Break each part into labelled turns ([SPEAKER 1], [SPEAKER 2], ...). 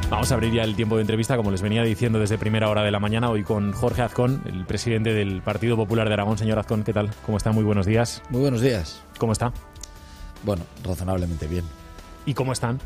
[SPEAKER 1] Vamos a abrir ya el tiempo de entrevista, como les venía diciendo desde primera hora de la mañana, hoy con Jorge Azcón, el presidente del Partido Popular de Aragón. Señor Azcón, ¿qué tal? ¿Cómo está? Muy buenos días.
[SPEAKER 2] Muy buenos días.
[SPEAKER 1] ¿Cómo está?
[SPEAKER 2] Bueno, razonablemente bien.
[SPEAKER 1] ¿Y cómo están?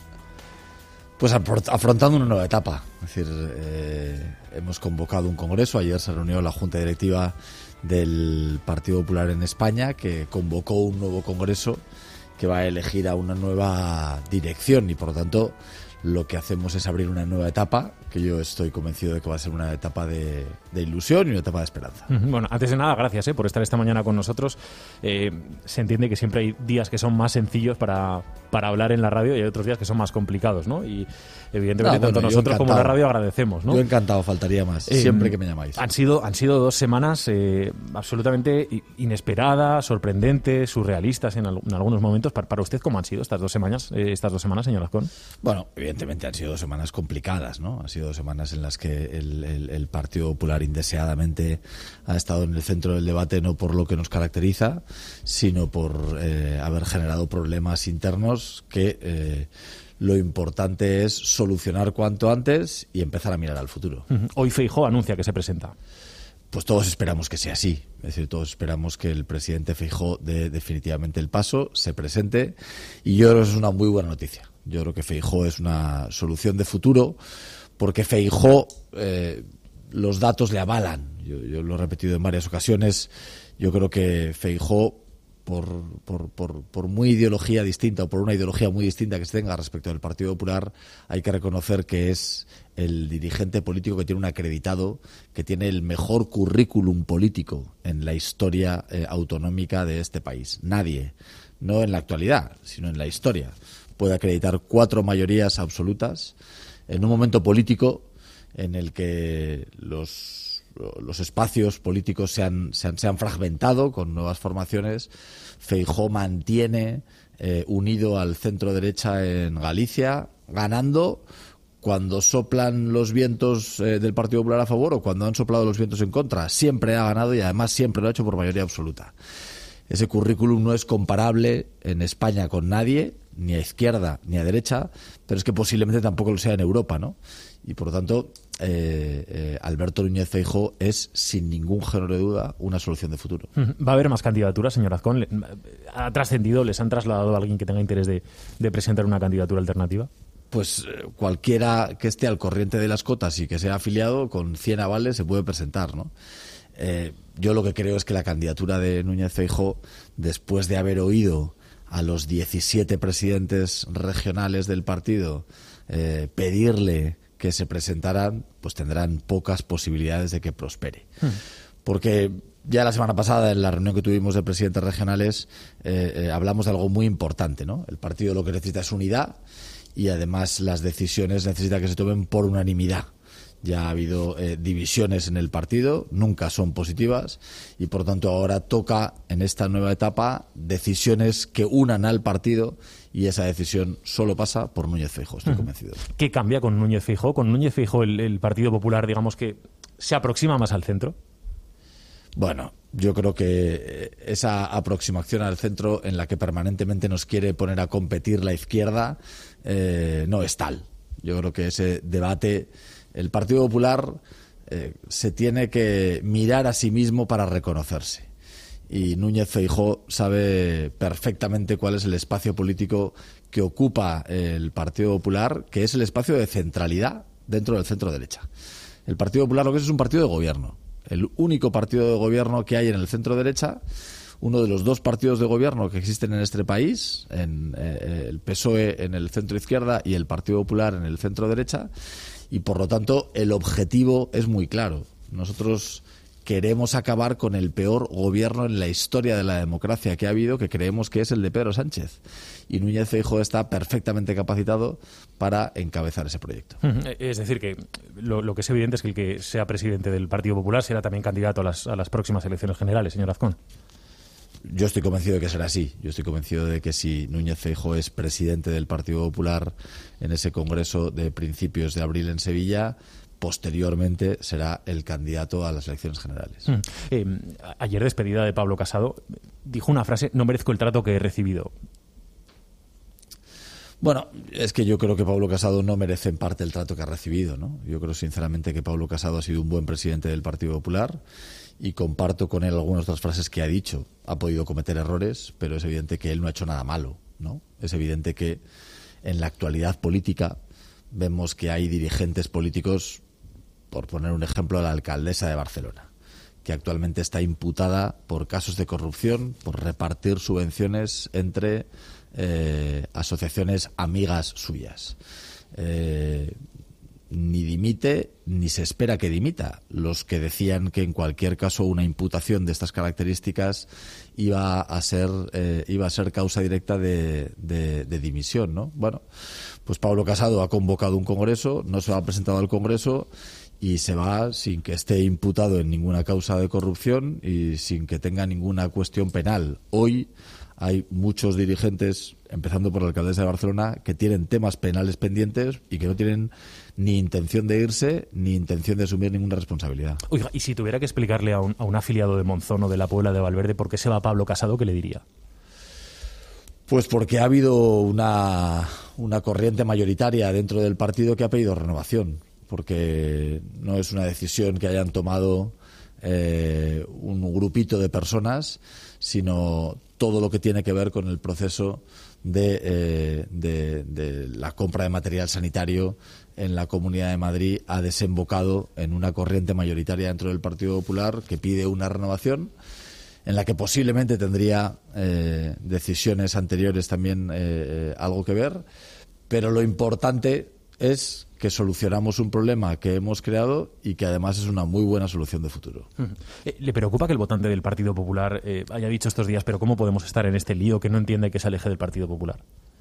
[SPEAKER 2] Pues afrontando una nueva etapa. Es decir, hemos convocado un congreso. Ayer se reunió la Junta Directiva del Partido Popular en España, que convocó un nuevo congreso que va a elegir a una nueva dirección, y por lo tanto lo que hacemos es abrir una nueva etapa, que yo estoy convencido de que va a ser una etapa de ilusión y una etapa de esperanza.
[SPEAKER 1] Bueno, antes de nada, gracias por estar esta mañana con nosotros. Se entiende que siempre hay días que son más sencillos para hablar en la radio y hay otros días que son más complicados, ¿no? Y evidentemente tanto nosotros como la radio agradecemos, ¿no?
[SPEAKER 2] Yo encantado, faltaría más, siempre que me llamáis.
[SPEAKER 1] Han sido 2 semanas absolutamente inesperadas, sorprendentes, surrealistas en algunos momentos. Para usted, ¿cómo han sido estas dos semanas, señor Azcón?
[SPEAKER 2] Bueno, evidentemente han sido 2 semanas complicadas, ¿no? Han sido 2 semanas en las que el Partido Popular indeseadamente ha estado en el centro del debate, no por lo que nos caracteriza, sino por haber generado problemas internos que lo importante es solucionar cuanto antes y empezar a mirar al futuro.
[SPEAKER 1] Hoy Feijóo anuncia que se presenta.
[SPEAKER 2] Pues todos esperamos que sea así. Es decir, todos esperamos que el presidente Feijóo dé definitivamente el paso, se presente, y yo creo que es una muy buena noticia. Yo creo que Feijóo es una solución de futuro, porque Feijóo, los datos le avalan. Yo lo he repetido en varias ocasiones. Yo creo que Feijóo, por muy ideología distinta o por una ideología muy distinta que se tenga respecto del Partido Popular, hay que reconocer que es el dirigente político que tiene un acreditado, que tiene el mejor currículum político en la historia autonómica de este país. Nadie, no en la actualidad, sino en la historia, puede acreditar 4 mayorías absolutas en un momento político en el que los espacios políticos se han fragmentado con nuevas formaciones. Feijóo mantiene unido al centro derecha en Galicia, ganando cuando soplan los vientos del Partido Popular a favor o cuando han soplado los vientos en contra. Siempre ha ganado y además siempre lo ha hecho por mayoría absoluta. Ese currículum no es comparable en España con nadie, ni a izquierda ni a derecha, pero es que posiblemente tampoco lo sea en Europa, ¿no? Y por lo tanto, Alberto Núñez Feijóo es, sin ningún género de duda, una solución de futuro.
[SPEAKER 1] ¿Va a haber más candidaturas, señor Azcón? ¿Ha trascendido, les han trasladado a alguien que tenga interés de presentar una candidatura alternativa?
[SPEAKER 2] Pues cualquiera que esté al corriente de las cotas y que sea afiliado, con 100 avales se puede presentar, ¿no? Yo lo que creo es que la candidatura de Núñez Feijóo, después de haber oído a los 17 presidentes regionales del partido pedirle que se presentaran, pues tendrán pocas posibilidades de que prospere. Porque ya la semana pasada, en la reunión que tuvimos de presidentes regionales, hablamos de algo muy importante, ¿no? El partido lo que necesita es unidad, y además las decisiones necesita que se tomen por unanimidad. Ya ha habido divisiones en el partido, nunca son positivas, y por tanto ahora toca, en esta nueva etapa, decisiones que unan al partido, y esa decisión solo pasa por Núñez Feijóo, estoy convencido.
[SPEAKER 1] ¿Qué cambia con Núñez Feijóo? ¿Con Núñez Feijóo el Partido Popular, digamos, que se aproxima más al centro?
[SPEAKER 2] Bueno, yo creo que esa aproximación al centro, en la que permanentemente nos quiere poner a competir la izquierda, no es tal. Yo creo que ese debate, el Partido Popular se tiene que mirar a sí mismo para reconocerse. Y Núñez Feijóo sabe perfectamente cuál es el espacio político que ocupa el Partido Popular, que es el espacio de centralidad dentro del centro derecha. El Partido Popular lo que es un partido de gobierno, el único partido de gobierno que hay en el centro derecha, uno de los 2 partidos de gobierno que existen en este país, el PSOE en el centro izquierda y el Partido Popular en el centro derecha, y por lo tanto el objetivo es muy claro. Nosotros queremos acabar con el peor gobierno en la historia de la democracia que ha habido, que creemos que es el de Pedro Sánchez. Y Núñez Feijóo está perfectamente capacitado para encabezar ese proyecto.
[SPEAKER 1] Es decir, que lo que es evidente es que el que sea presidente del Partido Popular será también candidato a las próximas elecciones generales, señor Azcón.
[SPEAKER 2] Yo estoy convencido de que será así. Yo estoy convencido de que si Núñez Feijóo es presidente del Partido Popular en ese congreso de principios de abril en Sevilla, posteriormente será el candidato a las elecciones generales.
[SPEAKER 1] Ayer, despedida de Pablo Casado, dijo una frase: no merezco el trato que he recibido.
[SPEAKER 2] Bueno, es que yo creo que Pablo Casado no merece en parte el trato que ha recibido, ¿no? Yo creo sinceramente que Pablo Casado ha sido un buen presidente del Partido Popular y comparto con él algunas de las frases que ha dicho. Ha podido cometer errores, pero es evidente que él no ha hecho nada malo, ¿no? Es evidente que en la actualidad política vemos que hay dirigentes políticos, por poner un ejemplo, la alcaldesa de Barcelona, que actualmente está imputada por casos de corrupción, por repartir subvenciones entre asociaciones amigas suyas. Ni dimite ni se espera que dimita. Los que decían que en cualquier caso una imputación de estas características iba a ser causa directa de dimisión, ¿no? Bueno, pues Pablo Casado ha convocado un congreso, no se ha presentado al congreso y se va sin que esté imputado en ninguna causa de corrupción y sin que tenga ninguna cuestión penal. Hoy hay muchos dirigentes, empezando por la alcaldesa de Barcelona, que tienen temas penales pendientes y que no tienen ni intención de irse ni intención de asumir ninguna responsabilidad.
[SPEAKER 1] Oiga, y si tuviera que explicarle a un afiliado de Monzón o de la Puebla de Valverde por qué se va Pablo Casado, ¿qué le diría?
[SPEAKER 2] Pues porque ha habido una corriente mayoritaria dentro del partido que ha pedido renovación, porque no es una decisión que hayan tomado un grupito de personas, sino todo lo que tiene que ver con el proceso de la compra de material sanitario en la Comunidad de Madrid ha desembocado en una corriente mayoritaria dentro del Partido Popular que pide una renovación en la que posiblemente tendría decisiones anteriores también algo que ver, pero lo importante es que solucionamos un problema que hemos creado y que además es una muy buena solución de futuro.
[SPEAKER 1] ¿Le preocupa que el votante del Partido Popular haya dicho estos días, pero cómo podemos estar en este lío, que no entiende que se aleje del Partido Popular?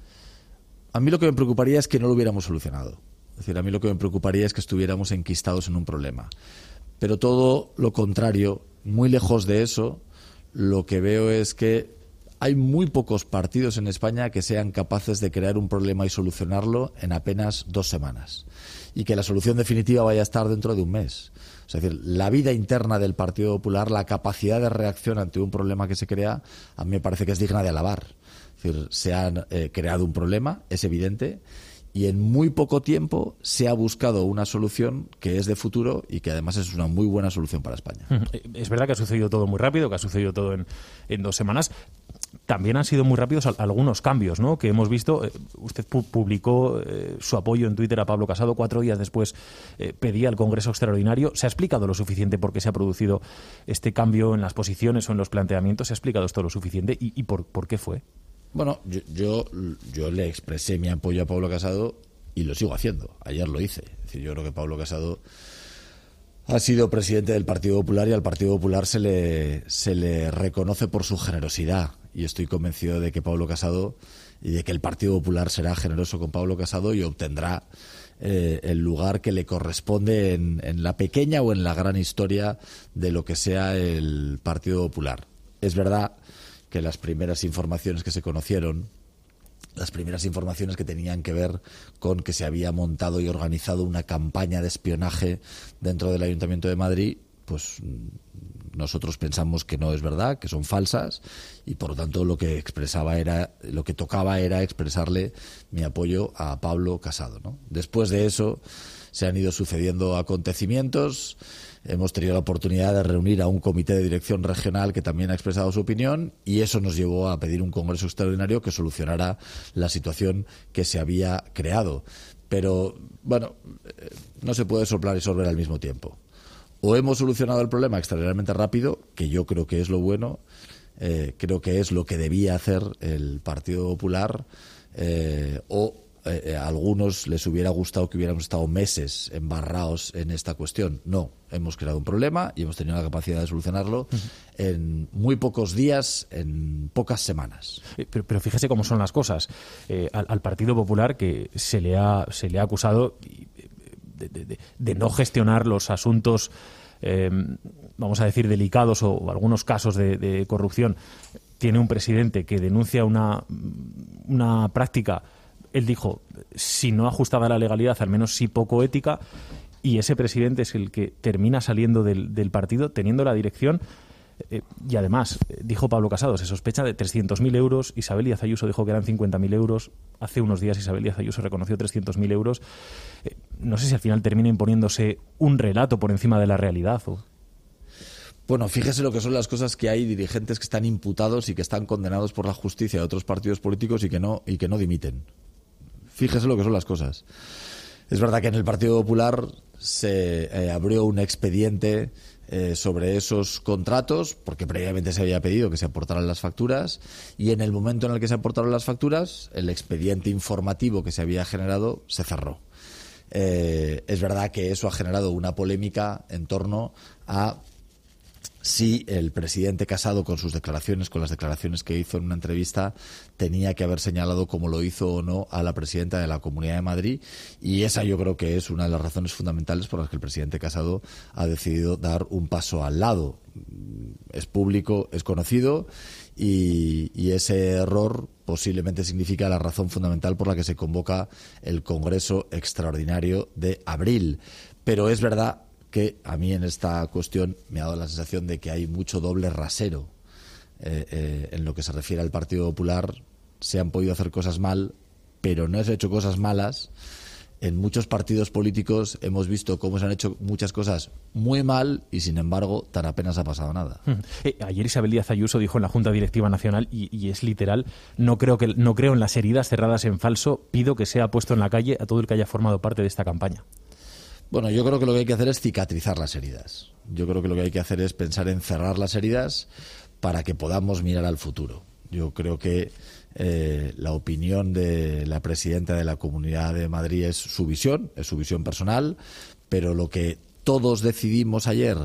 [SPEAKER 2] A mí lo que me preocuparía es que no lo hubiéramos solucionado. Es decir, a mí lo que me preocuparía es que estuviéramos enquistados en un problema. Pero todo lo contrario, muy lejos de eso, lo que veo es que hay muy pocos partidos en España que sean capaces de crear un problema y solucionarlo en apenas 2 semanas. Y que la solución definitiva vaya a estar dentro de un mes. Es decir, la vida interna del Partido Popular, la capacidad de reacción ante un problema que se crea, a mí me parece que es digna de alabar. Es decir, se ha creado un problema, es evidente, y en muy poco tiempo se ha buscado una solución que es de futuro y que además es una muy buena solución para España.
[SPEAKER 1] Es verdad que ha sucedido todo muy rápido, que ha sucedido todo en 2 semanas. También han sido muy rápidos algunos cambios, ¿no?, que hemos visto. Usted publicó su apoyo en Twitter a Pablo Casado, 4 días después pedía el Congreso Extraordinario. ¿Se ha explicado lo suficiente por qué se ha producido este cambio en las posiciones o en los planteamientos? ¿Se ha explicado esto lo suficiente y por qué fue?
[SPEAKER 2] Bueno, yo le expresé mi apoyo a Pablo Casado y lo sigo haciendo. Ayer lo hice. Es decir, yo creo que Pablo Casado ha sido presidente del Partido Popular y al Partido Popular se le reconoce por su generosidad. Y estoy convencido de que Pablo Casado y de que el Partido Popular será generoso con Pablo Casado y obtendrá el lugar que le corresponde en la pequeña o en la gran historia de lo que sea el Partido Popular. Es verdad que las primeras informaciones que se conocieron, las primeras informaciones que tenían que ver con que se había montado y organizado una campaña de espionaje dentro del Ayuntamiento de Madrid, pues nosotros pensamos que no es verdad, que son falsas, y por lo tanto lo que tocaba era expresarle mi apoyo a Pablo Casado, ¿no? Después de eso se han ido sucediendo acontecimientos. Hemos tenido la oportunidad de reunir a un comité de dirección regional que también ha expresado su opinión y eso nos llevó a pedir un congreso extraordinario que solucionara la situación que se había creado. Pero, bueno, no se puede soplar y sorber al mismo tiempo. O hemos solucionado el problema extraordinariamente rápido, que yo creo que es lo bueno, creo que es lo que debía hacer el Partido Popular, a algunos les hubiera gustado que hubiéramos estado meses embarrados en esta cuestión. No, hemos creado un problema y hemos tenido la capacidad de solucionarlo en muy pocos días, en pocas semanas.
[SPEAKER 1] Pero fíjese cómo son las cosas. Al Partido Popular, que se le ha acusado de no gestionar los asuntos, vamos a decir, delicados o algunos casos de corrupción, tiene un presidente que denuncia una práctica. Él dijo, si no ajustada a la legalidad, al menos sí poco ética, y ese presidente es el que termina saliendo del partido, teniendo la dirección Y además, dijo Pablo Casado, se sospecha de 300.000 euros. Isabel Díaz Ayuso dijo que eran 50.000 euros. Hace unos días Isabel Díaz Ayuso reconoció 300.000 euros. No sé si al final termina imponiéndose un relato por encima de la realidad.
[SPEAKER 2] Bueno, fíjese lo que son las cosas, que hay dirigentes que están imputados y que están condenados por la justicia de otros partidos políticos y que no dimiten. Fíjese lo que son las cosas. Es verdad que en el Partido Popular se abrió un expediente sobre esos contratos, porque previamente se había pedido que se aportaran las facturas, y en el momento en el que se aportaron las facturas, el expediente informativo que se había generado se cerró. Es verdad que eso ha generado una polémica en torno a si el presidente Casado, con sus declaraciones, con las declaraciones que hizo en una entrevista, tenía que haber señalado, como lo hizo o no, a la presidenta de la Comunidad de Madrid, y esa yo creo que es una de las razones fundamentales por las que el presidente Casado ha decidido dar un paso al lado. Es público, es conocido, y ese error posiblemente significa la razón fundamental por la que se convoca el Congreso Extraordinario de abril. Pero es verdad que a mí en esta cuestión me ha dado la sensación de que hay mucho doble rasero. En lo que se refiere al Partido Popular, se han podido hacer cosas mal, pero no se han hecho cosas malas. En muchos partidos políticos hemos visto cómo se han hecho muchas cosas muy mal y, sin embargo, tan apenas ha pasado nada.
[SPEAKER 1] Ayer Isabel Díaz Ayuso dijo en la Junta Directiva Nacional, y es literal: no creo en las heridas cerradas en falso, pido que sea puesto en la calle a todo el que haya formado parte de esta campaña.
[SPEAKER 2] Bueno, yo creo que lo que hay que hacer es cicatrizar las heridas. Yo creo que lo que hay que hacer es pensar en cerrar las heridas para que podamos mirar al futuro. Yo creo que la opinión de la presidenta de la Comunidad de Madrid es su visión personal, pero lo que todos decidimos ayer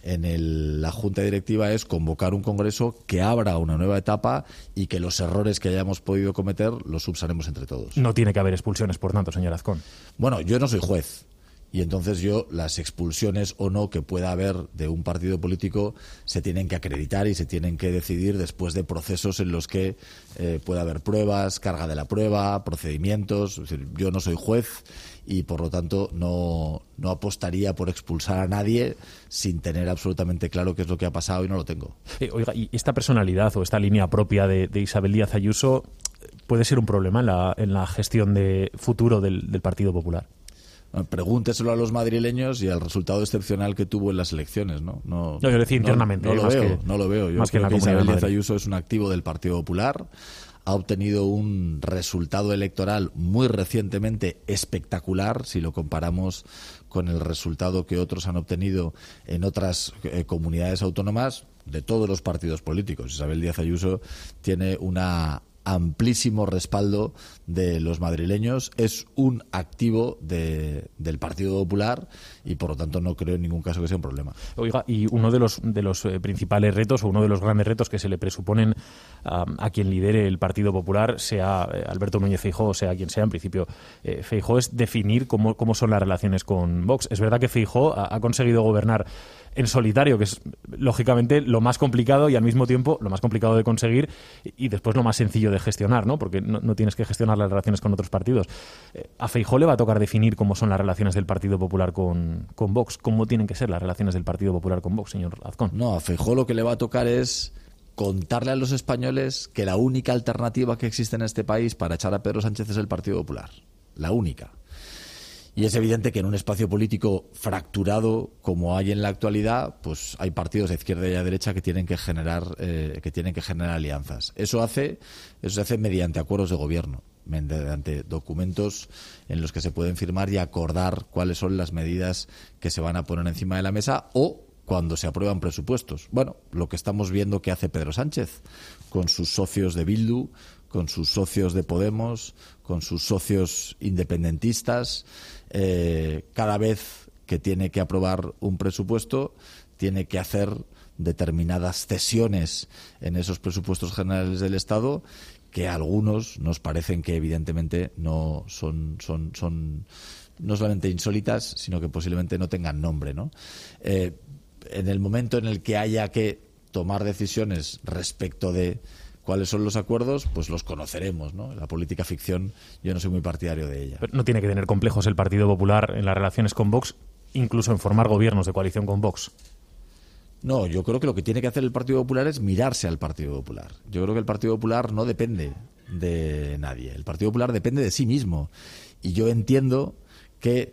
[SPEAKER 2] en la Junta Directiva es convocar un congreso que abra una nueva etapa y que los errores que hayamos podido cometer los subsanemos entre todos.
[SPEAKER 1] No tiene que haber expulsiones, por tanto, señor Azcón.
[SPEAKER 2] Bueno, yo no soy juez. Y entonces las expulsiones o no que pueda haber de un partido político se tienen que acreditar y se tienen que decidir después de procesos en los que pueda haber pruebas, carga de la prueba, procedimientos. Es decir, yo no soy juez y, por lo tanto, no apostaría por expulsar a nadie sin tener absolutamente claro qué es lo que ha pasado, y no lo tengo.
[SPEAKER 1] Oiga, ¿y esta personalidad o esta línea propia de Isabel Díaz Ayuso puede ser un problema en la gestión de futuro del Partido Popular?
[SPEAKER 2] Pregúnteselo a los madrileños y al resultado excepcional que tuvo en las elecciones, ¿no?
[SPEAKER 1] No, yo decía internamente.
[SPEAKER 2] No lo veo. Yo creo que Isabel Díaz Ayuso es un activo del Partido Popular. Ha obtenido un resultado electoral muy recientemente espectacular, si lo comparamos con el resultado que otros han obtenido en otras comunidades autónomas de todos los partidos políticos. Isabel Díaz Ayuso tiene una amplísimo respaldo de los madrileños, es un activo del Partido Popular y, por lo tanto, no creo en ningún caso que sea un problema.
[SPEAKER 1] Oiga, y uno de los principales retos, o uno de los grandes retos que se le presuponen a quien lidere el Partido Popular, sea Alberto Núñez Feijóo, sea quien sea, en principio Feijóo, es definir cómo son las relaciones con Vox. Es verdad que Feijóo ha conseguido gobernar en solitario, que es lógicamente lo más complicado y al mismo tiempo lo más complicado de conseguir y después lo más sencillo de gestionar, ¿no? Porque no tienes que gestionar las relaciones con otros partidos. A Feijóo le va a tocar definir cómo son las relaciones del Partido Popular con Vox. ¿Cómo tienen que ser las relaciones del Partido Popular con Vox, señor Azcón?
[SPEAKER 2] No, a Feijóo lo que le va a tocar es contarle a los españoles que la única alternativa que existe en este país para echar a Pedro Sánchez es el Partido Popular. La única. Y es evidente que en un espacio político fracturado como hay en la actualidad, pues hay partidos de izquierda y de derecha que tienen que generar alianzas. Eso se hace mediante acuerdos de gobierno, mediante documentos en los que se pueden firmar y acordar cuáles son las medidas que se van a poner encima de la mesa, o cuando se aprueban presupuestos. Bueno, lo que estamos viendo que hace Pedro Sánchez con sus socios de Bildu, con sus socios de Podemos, con sus socios independentistas. Cada vez que tiene que aprobar un presupuesto, tiene que hacer determinadas cesiones en esos presupuestos generales del Estado, que a algunos nos parecen que evidentemente no son no solamente insólitas, sino que posiblemente no tengan nombre, ¿no? En el momento en el que haya que tomar decisiones respecto de cuáles son los acuerdos, pues los conoceremos, ¿no? La política ficción, yo no soy muy partidario de ella.
[SPEAKER 1] Pero no tiene que tener complejos el Partido Popular en las relaciones con Vox, incluso en formar gobiernos de coalición con Vox.
[SPEAKER 2] No, yo creo que lo que tiene que hacer el Partido Popular es mirarse al Partido Popular. Yo creo que el Partido Popular no depende de nadie. El Partido Popular depende de sí mismo. Y yo entiendo que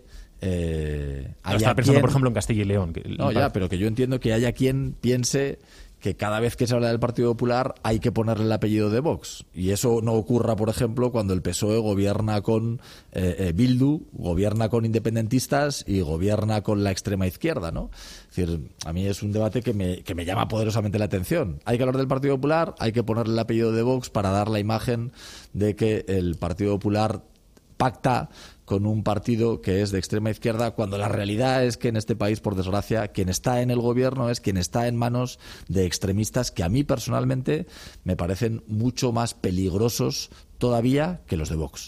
[SPEAKER 1] estaba pensando, por ejemplo, en Castilla y León.
[SPEAKER 2] Pero que yo entiendo que haya quien piense que cada vez que se habla del Partido Popular hay que ponerle el apellido de Vox. Y eso no ocurra, por ejemplo, cuando el PSOE gobierna con Bildu, gobierna con independentistas y gobierna con la extrema izquierda, ¿no? Es decir, a mí es un debate que me llama poderosamente la atención. Hay que hablar del Partido Popular, hay que ponerle el apellido de Vox para dar la imagen de que el Partido Popular pacta con un partido que es de extrema izquierda, cuando la realidad es que en este país, por desgracia, quien está en el gobierno es quien está en manos de extremistas que a mí personalmente me parecen mucho más peligrosos todavía que los de Vox.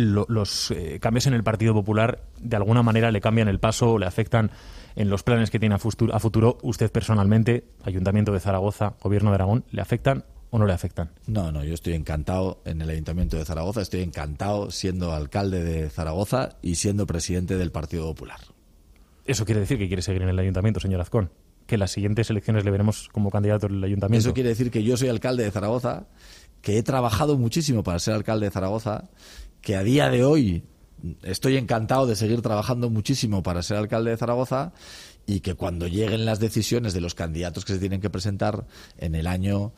[SPEAKER 1] Los cambios en el Partido Popular de alguna manera le cambian el paso o le afectan en los planes que tiene a futuro usted personalmente, Ayuntamiento de Zaragoza, Gobierno de Aragón, ¿le afectan o no le afectan?
[SPEAKER 2] No, yo estoy encantado en el Ayuntamiento de Zaragoza, estoy encantado siendo alcalde de Zaragoza y siendo presidente del Partido Popular.
[SPEAKER 1] ¿Eso quiere decir que quiere seguir en el Ayuntamiento, señor Azcón? ¿Que en las siguientes elecciones le veremos como candidato al Ayuntamiento?
[SPEAKER 2] Eso quiere decir que yo soy alcalde de Zaragoza, que he trabajado muchísimo para ser alcalde de Zaragoza, que a día de hoy estoy encantado de seguir trabajando muchísimo para ser alcalde de Zaragoza, y que cuando lleguen las decisiones de los candidatos que se tienen que presentar en el año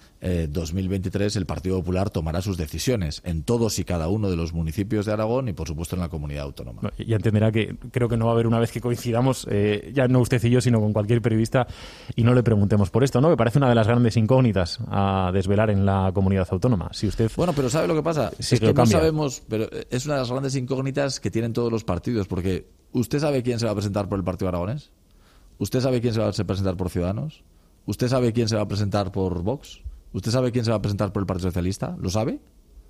[SPEAKER 2] 2023, el Partido Popular tomará sus decisiones en todos y cada uno de los municipios de Aragón y, por supuesto, en la comunidad autónoma.
[SPEAKER 1] No, ya entenderá que creo que no va a haber una vez que coincidamos, ya no usted y yo, sino con cualquier periodista, y no le preguntemos por esto, ¿no? Me parece una de las grandes incógnitas a desvelar en la comunidad autónoma. Si usted...
[SPEAKER 2] Bueno, pero ¿sabe lo que pasa?
[SPEAKER 1] Sí,
[SPEAKER 2] es que no sabemos, pero es una de las grandes incógnitas que tienen todos los partidos, porque ¿usted sabe quién se va a presentar por el Partido Aragonés? ¿Usted sabe quién se va a presentar por Ciudadanos? ¿Usted sabe quién se va a presentar por Vox? ¿Usted sabe quién se va a presentar por el Partido Socialista? ¿Lo sabe?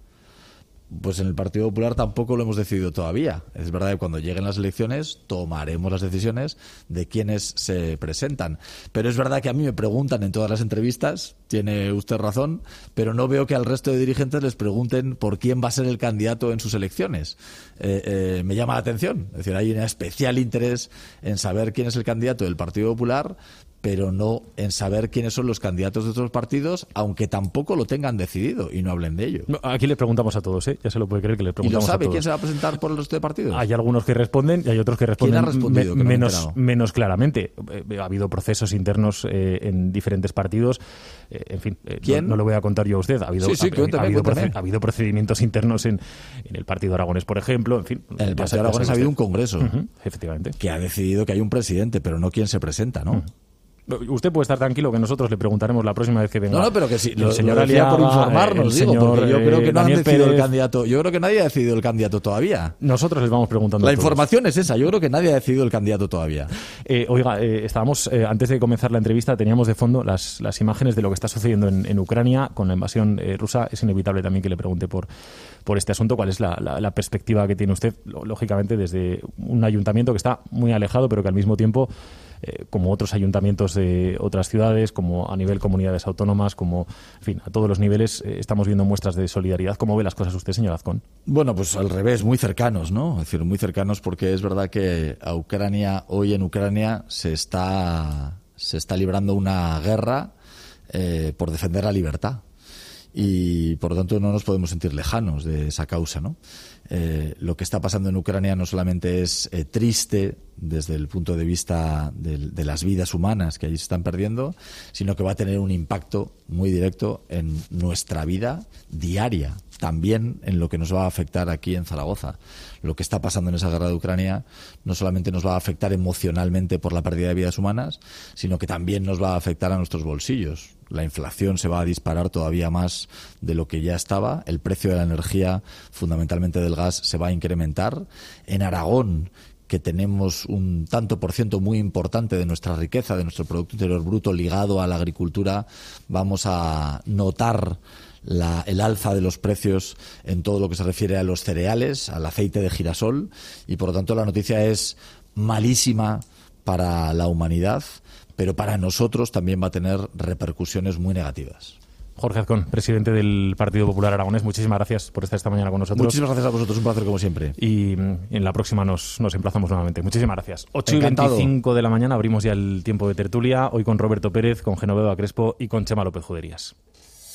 [SPEAKER 2] Pues en el Partido Popular tampoco lo hemos decidido todavía. Es verdad que cuando lleguen las elecciones tomaremos las decisiones de quiénes se presentan. Pero es verdad que a mí me preguntan en todas las entrevistas, tiene usted razón, pero no veo que al resto de dirigentes les pregunten por quién va a ser el candidato en sus elecciones. Me llama la atención. Es decir, hay un especial interés en saber quién es el candidato del Partido Popular, pero no en saber quiénes son los candidatos de otros partidos, aunque tampoco lo tengan decidido y no hablen de ello.
[SPEAKER 1] No, aquí le preguntamos a todos, ya se lo puede creer que le preguntamos a todos.
[SPEAKER 2] ¿Y lo sabe quién se va a presentar por el resto de partidos?
[SPEAKER 1] Hay algunos que responden y hay otros que responden menos claramente. Ha habido procesos internos en diferentes partidos. En fin,
[SPEAKER 2] ¿quién?
[SPEAKER 1] No lo voy a contar yo a usted. Ha habido procedimientos internos en el Partido Aragonés, por ejemplo. En fin,
[SPEAKER 2] en el Partido Aragonés ha habido un congreso
[SPEAKER 1] efectivamente,
[SPEAKER 2] que ha decidido que hay un presidente, pero no quién se presenta, ¿no?
[SPEAKER 1] Usted puede estar tranquilo que nosotros le preguntaremos la próxima vez que venga.
[SPEAKER 2] No, pero que sí,
[SPEAKER 1] el señor
[SPEAKER 2] lo decía
[SPEAKER 1] Aliaga,
[SPEAKER 2] por informarnos, digo, porque yo creo que no han decidido el candidato. Yo creo que nadie ha decidido el candidato todavía.
[SPEAKER 1] Nosotros les vamos preguntando.
[SPEAKER 2] La información es esa, yo creo que nadie ha decidido el candidato todavía.
[SPEAKER 1] Oiga, estábamos, antes de comenzar la entrevista, teníamos de fondo las imágenes de lo que está sucediendo en Ucrania con la invasión rusa. Es inevitable también que le pregunte por este asunto. ¿Cuál es la perspectiva que tiene usted, lógicamente, desde un ayuntamiento que está muy alejado, pero que al mismo tiempo, como otros ayuntamientos de otras ciudades, como a nivel comunidades autónomas, como, en fin, a todos los niveles, estamos viendo muestras de solidaridad? ¿Cómo ve las cosas usted, señor Azcón?
[SPEAKER 2] Bueno, pues al revés, muy cercanos, ¿no? Es decir, muy cercanos, porque es verdad que hoy en Ucrania se está librando una guerra por defender la libertad. Y por lo tanto no nos podemos sentir lejanos de esa causa, ¿no? Lo que está pasando en Ucrania no solamente es triste desde el punto de vista de las vidas humanas que allí se están perdiendo, sino que va a tener un impacto muy directo en nuestra vida diaria, también en lo que nos va a afectar aquí en Zaragoza. Lo que está pasando en esa guerra de Ucrania no solamente nos va a afectar emocionalmente por la pérdida de vidas humanas, sino que también nos va a afectar a nuestros bolsillos. La inflación se va a disparar todavía más de lo que ya estaba. El precio de la energía, fundamentalmente del gas, se va a incrementar. En Aragón, que tenemos un tanto por ciento muy importante de nuestra riqueza, de nuestro Producto Interior Bruto ligado a la agricultura, vamos a notar el alza de los precios en todo lo que se refiere a los cereales, al aceite de girasol, y por lo tanto la noticia es malísima para la humanidad, pero para nosotros también va a tener repercusiones muy negativas.
[SPEAKER 1] Jorge Azcón, presidente del Partido Popular Aragonés, muchísimas gracias por estar esta mañana con nosotros.
[SPEAKER 2] Muchísimas gracias a vosotros, un placer como siempre.
[SPEAKER 1] Y en la próxima nos emplazamos nuevamente. Muchísimas gracias. 8:25 de la mañana abrimos ya el tiempo de tertulia, hoy con Roberto Pérez, con Genoveva Crespo y con Chema López Juderías.